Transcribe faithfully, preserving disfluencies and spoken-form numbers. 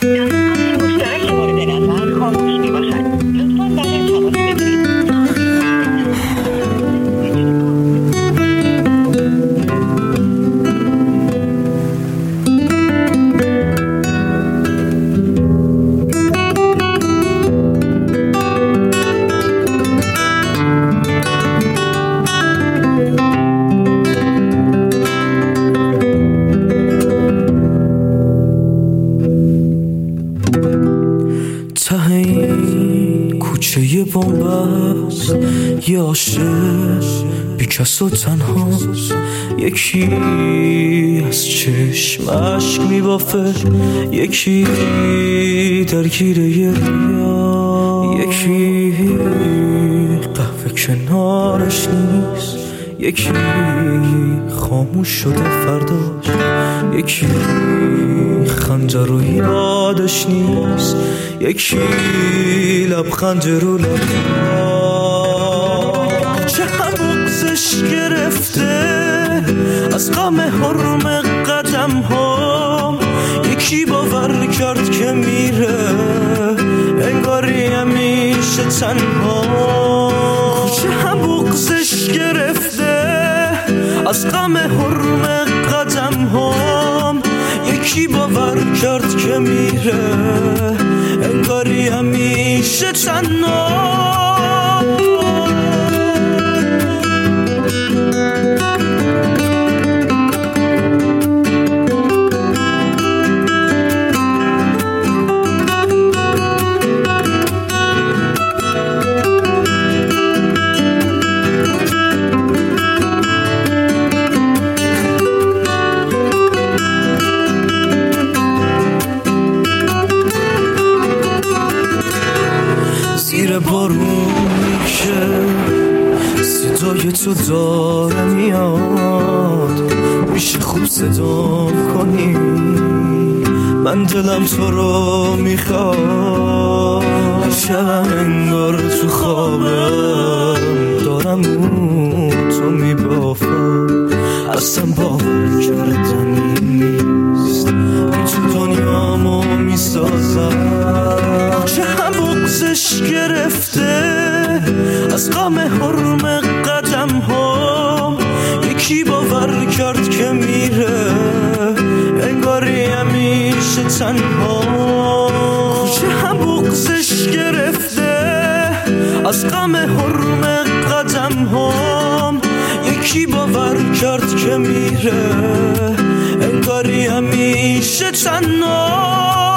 مشترک مورد نظر خاموش میباشد. لطفاً بعد تماس بگیرید. کوچه بنبست یه عاشق بی کس و تنهاست، یکی از چشم اشک میبافه، یکی درگیر یه ریا، یکی قهوه کنارش نیست، یکی خاموش شده فرداش، یکی خنجر رو یادش نیست، یکی لبخند رو لبا چه هم بغزش گرفته از غم حرم قدم ها، یکی باور کرد که میره انگاری همیشه تنها، چه هم بغزش گرفته از غم حرم قدم ها، یکی باور کرد که میره انگاری همیشه تنها. زیر بارونی که صدای تو داره میاد، میشه خوب صدام کنی؟ من دلم تو رو میخواد، شبم انگار تو خوابم دارم اون تو میبافم، اصلا باور کردنی نیست این تو دنیامو میسازم، چه هم بغزش گرفته از غم حرم قدم ها، یکی باور کرد که میره انگاری همیشه تنها، چه هم بغزش گرفته از غم حرم قدم ها، یکی باور کرد که میره انگاری همیشه تنها.